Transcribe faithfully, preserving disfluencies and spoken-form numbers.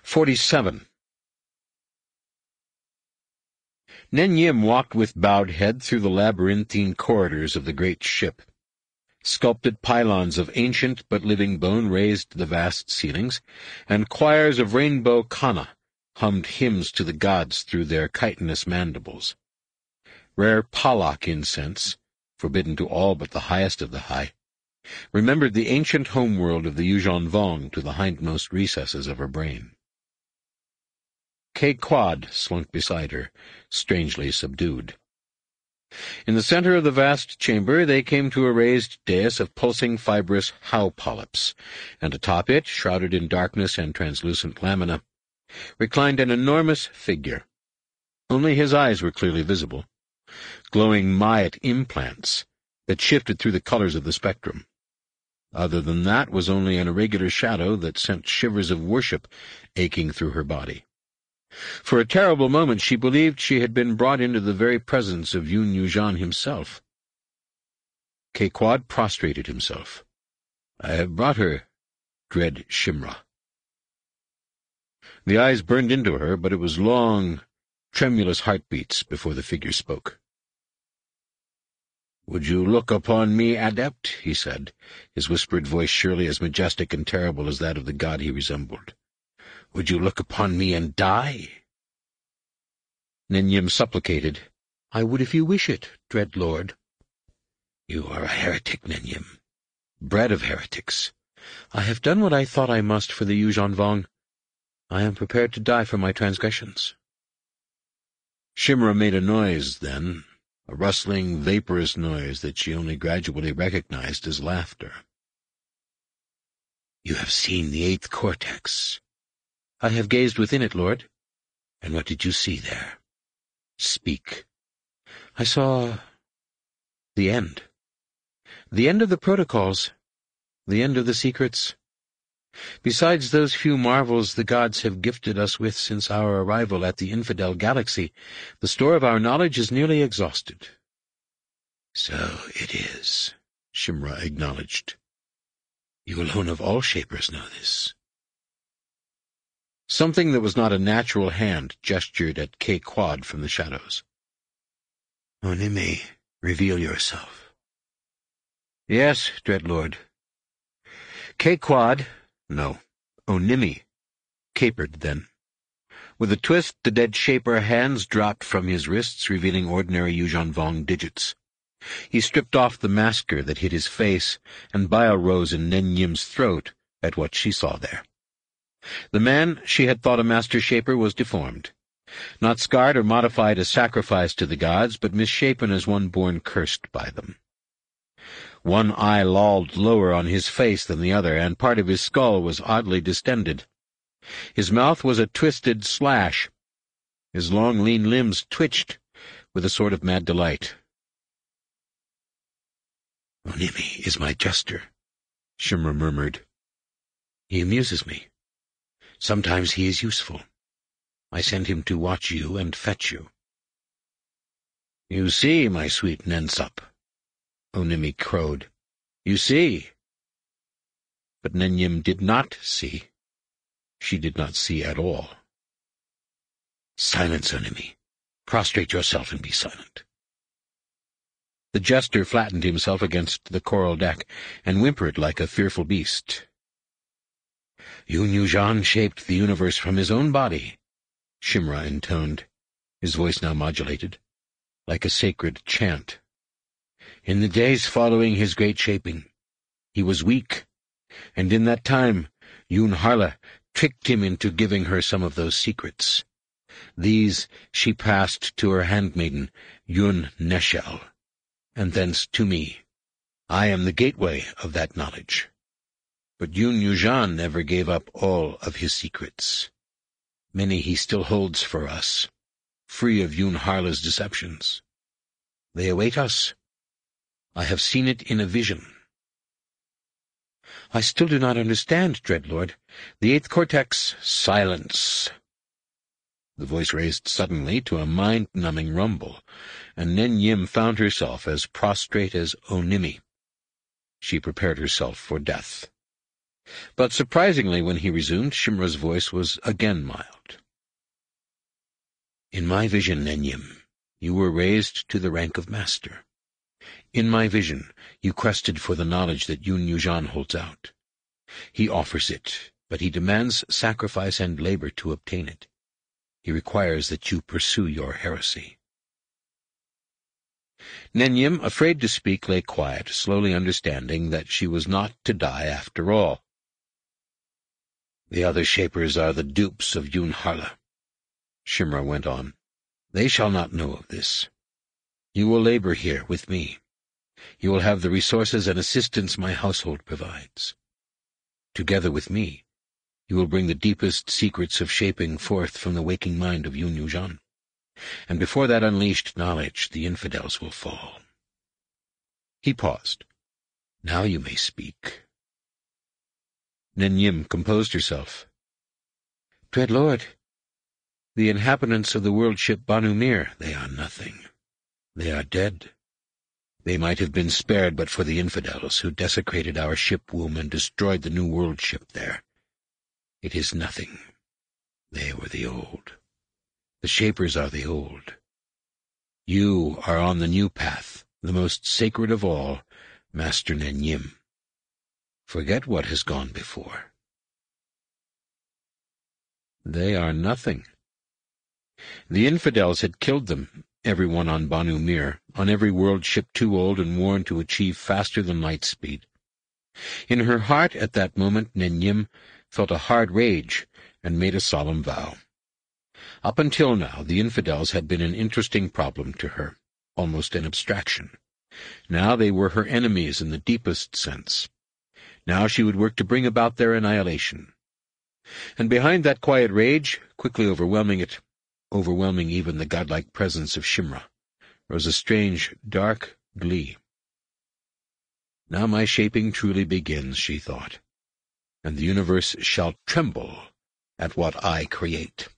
forty-seven. Nenyim walked with bowed head through the labyrinthine corridors of the great ship. Sculpted pylons of ancient but living bone raised the vast ceilings, and choirs of rainbow kana hummed hymns to the gods through their chitinous mandibles. Rare palak incense, forbidden to all but the highest of the high, remembered the ancient homeworld of the Yuuzhan Vong to the hindmost recesses of her brain. Kay Quad slunk beside her, strangely subdued. In the center of the vast chamber they came to a raised dais of pulsing fibrous how polyps, and atop it, shrouded in darkness and translucent lamina, reclined an enormous figure. Only his eyes were clearly visible, glowing Ma'at implants that shifted through the colors of the spectrum. Other than that was only an irregular shadow that sent shivers of worship aching through her body. For a terrible moment she believed she had been brought into the very presence of Yun Yuuzhan himself. Kay-Quad prostrated himself. "I have brought her, dread Shimra." The eyes burned into her, but it was long, tremulous heartbeats before the figure spoke. "Would you look upon me, adept?" he said, his whispered voice surely as majestic and terrible as that of the god he resembled. "Would you look upon me and die?" Nenyim supplicated, "I would if you wish it, dread lord." "You are a heretic, Nenyim, bred of heretics." "I have done what I thought I must for the Yuuzhan Vong. I am prepared to die for my transgressions." Shimra made a noise then, a rustling, vaporous noise that she only gradually recognized as laughter. "You have seen the eighth cortex." "I have gazed within it, Lord." "And what did you see there? Speak." "I saw the end. The end of the protocols, the end of the secrets. Besides those few marvels the gods have gifted us with since our arrival at the infidel galaxy, the store of our knowledge is nearly exhausted." "So it is," Shimra acknowledged. "You alone of all Shapers know this." Something that was not a natural hand gestured at Kay-Quad from the shadows. "Onimi, reveal yourself." "Yes, dread lord." Kay-Quad, no, Onimi, capered then. With a twist, the dead Shaper hands dropped from his wrists, revealing ordinary Yuuzhan Vong digits. He stripped off the masker that hid his face, and bile rose in Nenyim's throat at what she saw there. The man she had thought a master Shaper was deformed, not scarred or modified as sacrifice to the gods, but misshapen as one born cursed by them. One eye lolled lower on his face than the other, and part of his skull was oddly distended. His mouth was a twisted slash. His long, lean limbs twitched with a sort of mad delight. "Onimi is my jester," Shimra murmured. "He amuses me. Sometimes he is useful. I send him to watch you and fetch you." "You see, my sweet Nensup," Onimi crowed. "You see." But Nenyim did not see. She did not see at all. "Silence, Onimi. Prostrate yourself and be silent." The jester flattened himself against the coral deck and whimpered like a fearful beast. "Yun Yuuzhan shaped the universe from his own body," Shimra intoned, his voice now modulated, like a sacred chant. "In the days following his great shaping, he was weak, and in that time Yun Harla tricked him into giving her some of those secrets. These she passed to her handmaiden, Yun Neshel, and thence to me. I am the gateway of that knowledge. But Yun Yuuzhan never gave up all of his secrets. Many he still holds for us, free of Yun Harla's deceptions. They await us. I have seen it in a vision." "I still do not understand, dread lord. The eighth cortex—" "Silence!" The voice raised suddenly to a mind-numbing rumble, and Nenyim found herself as prostrate as Onimi. She prepared herself for death. But surprisingly, when he resumed, Shimra's voice was again mild. In my vision, Nenyim, you were raised to the rank of master. In my vision, you quested for the knowledge that Yun Yuuzhan holds out. He offers it, but he demands sacrifice and labor to obtain it. He requires that you pursue your heresy. Nenyim, afraid to speak, lay quiet, slowly understanding that she was not to die after all. The other Shapers are the dupes of Yun Harla, Shimra went on. They shall not know of this. You will labor here with me. You will have the resources and assistance my household provides. Together with me, you will bring the deepest secrets of shaping forth from the waking mind of Yun Yuuzhan. And before that unleashed knowledge, the infidels will fall. He paused. Now you may speak. Nenyim composed herself. Dread Lord, the inhabitants of the world ship Banu Mir, they are nothing. They are dead. They might have been spared but for the infidels who desecrated our ship womb and destroyed the new world ship there. It is nothing. They were the old. The Shapers are the old. You are on the new path, the most sacred of all, Master Nenyim. Forget what has gone before. They are nothing. The infidels had killed them, everyone on Banu Mir, on every world ship too old and worn to achieve faster than light speed. In her heart at that moment Nenyim felt a hard rage and made a solemn vow. Up until now the infidels had been an interesting problem to her, almost an abstraction. Now they were her enemies in the deepest sense. Now she would work to bring about their annihilation. And behind that quiet rage, quickly overwhelming it, overwhelming even the godlike presence of Shimra, rose a strange, dark glee. Now my shaping truly begins, she thought, and the universe shall tremble at what I create.